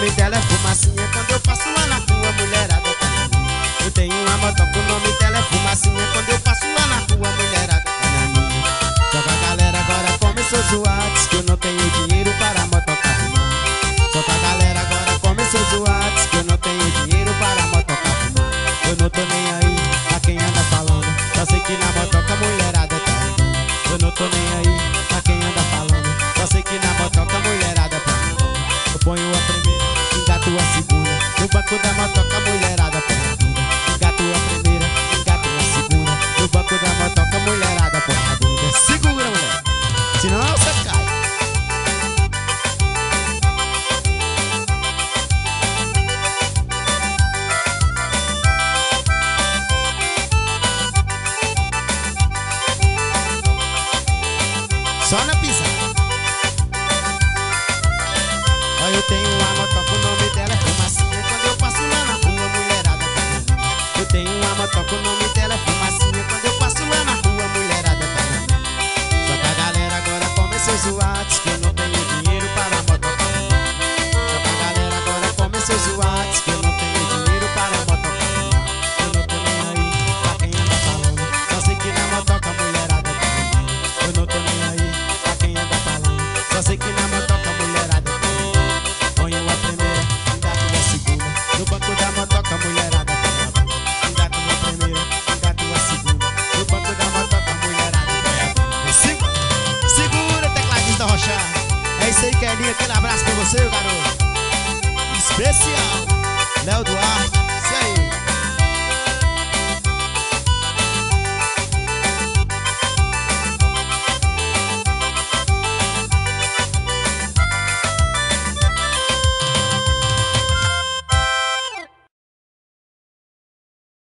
nome dela é Fumacinha. Quando eu passo lá na rua, mulherada tá na minha. Eu tenho uma motoca, o nome dela é Fumacinha. Quando eu passo lá na rua, mulherada tá na minha. Só que a galera agora começou a zoar, diz que eu não tenho dinheiro para a motoca arrumar. Só que a galera agora começou a zoar, diz que eu não tenho dinheiro para a motoca arrumar. Eu não tô nem aí pra quem anda falando, só sei que na motoca a mulherada tá ligando. Eu não tô nem aí pra quem anda falando, só sei que na motoca a mulherada tá ligando. Eu ponho a primeira, engato a segunda, no banco da motoca a mulherada põe a bunda. Engato a primeira, engato a segunda, no banco da motoca a mulherada põe a bunda. Segura, mulher, senão você cai. Só na pisada. Olha, eu tenho uma motoca, o nome dela é Fumacinha. Quando eu passo lá na rua, mulherada tá na minha. Eu tenho uma motoca, o nome dela é Fumacinha. Quando eu passo lá na rua, mulherada tá na minha. Só que a galera agora começou a zoar, diz que eu não tenho dinheiro para a motoca arrumar. Só que a galera agora começou a zoar, diz que eu não tenho dinheiro para a motoca arrumar. Eu não tô nem aí pra quem anda falando, só sei que na motoca a mulherada tá na minha. Eu não tô nem aí pra quem anda falando, só sei que na motoca a mulherada tá na minha. Ponho a primeira, engato a segunda, no banco da motoca a mulherada põe a bunda. Engato a primeira, engato a segunda, no banco da motoca a mulherada põe a bunda. Segura, tecladista Rochar. É isso aí, Kelinha, aquele abraço pra você, garoto. Especial, Léo do